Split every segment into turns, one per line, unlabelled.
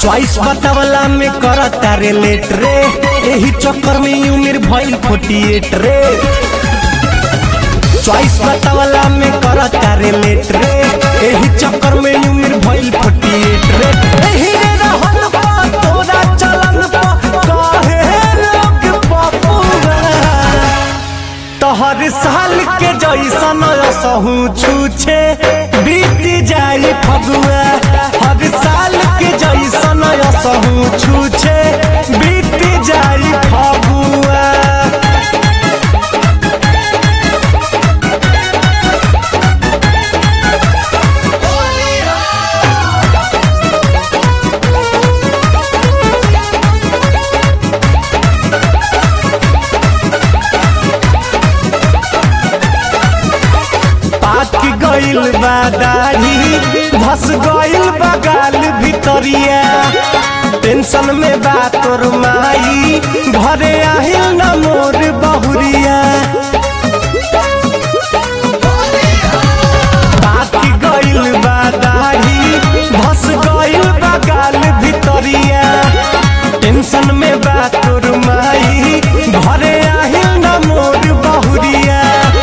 Choice बतावला में करता रे लेट रे, यही चक्कर में उम्र भइल 48 रे। चॉइस बतावला में करता रे लेट रे, यही चक्कर में उम्र भइल 48 रे। एही रे रहन पा तोरा चलन पा काहे लोग बापुआ, तोहर साल के जैसन असहू छूछे बीत जाई फगुआ। हर साल के जैसन असहू छूछे बीत जाई फगुआ। गइल बा दाढ़ी धस गइल बा गाल भितरिया, टेंशन में बा तोर माई घरे आहिल न मोर बहुरिया। बाकी गइल बा दाढ़ी धस गइल बा गाल भितरिया, टेंशन में बा तोर माई घरे आहिल न मोर बहुरिया।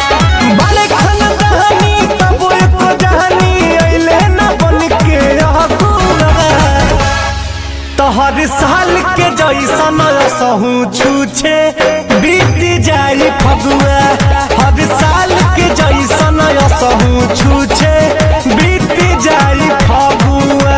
हर साल के जैसन असहू छूछे बीत जाई फगुआ। हर साल के जैसन असहू छूछे बीत जाई फगुआ।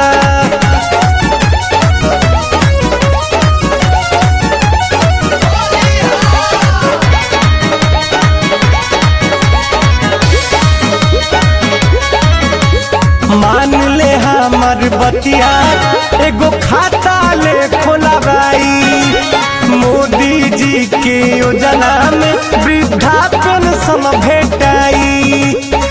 मान ले हमर बतिया एगो खाता ले खोलाबाई, मोदी जी के योजना में वृद्धा पेंशन भेटाई।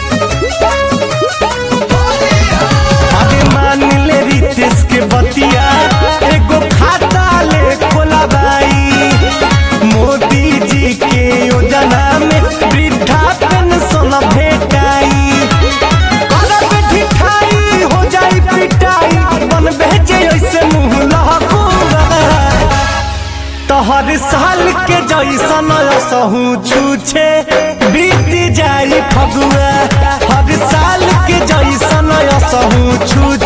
अरे मान ले रितेश के बतिया एगो खाता ले खोलाबाई, मोदी जी के योजना में वृद्धा पेंशन भेटाई। हर साल के जैसन असहू छूछे बीत जाई फगुआ। हर साल के जैसन असहू छूछे